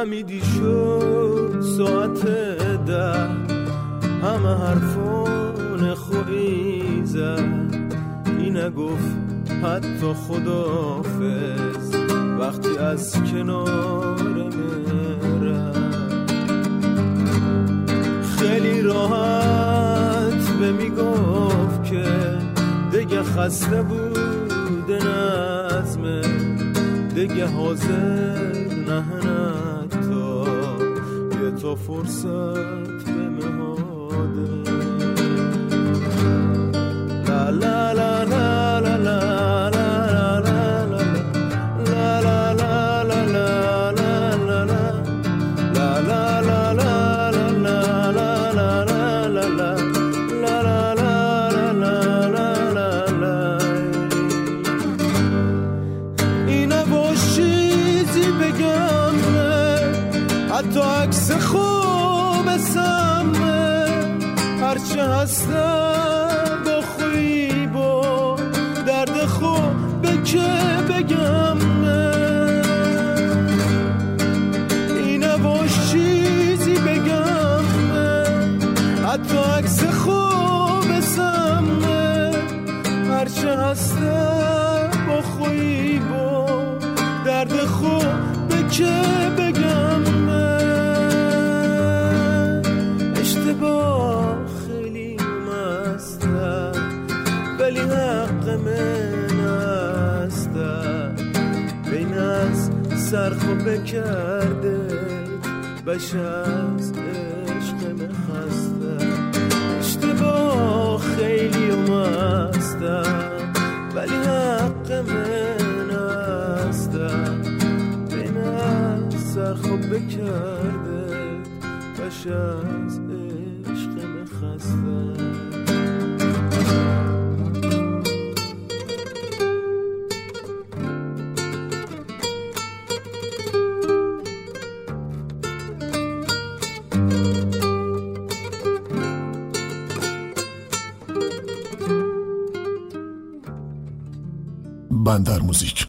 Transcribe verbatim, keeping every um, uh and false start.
فهمیدی شد ساعت ده، همه حرفان خویی زد، این نگفت حتی خداحافظ وقتی از کنار رفت. خیلی راحت به میگفت که دیگه خسته بوده نظمه، دیگه حاضر نه تا یه تا فرصت به مهاده. لا لا لا لا لا لا لا لا لا لا لا لا حتی عکس خوب سمه هرچه هستم با خویی با درد خوب به که بگم اینه باش چیزی بگم حتی عکس خوب سمه هرچه هستم با خویی با درد خوب به که بگم اشتباه خیلی مستم ولی حق من هستم بین از سرخو بکرده بش از عشق مخستم اشتباه خیلی مستم ولی حق من هستم بین از سرخو بکرده بش از عشق مخستم. بندر موزیک.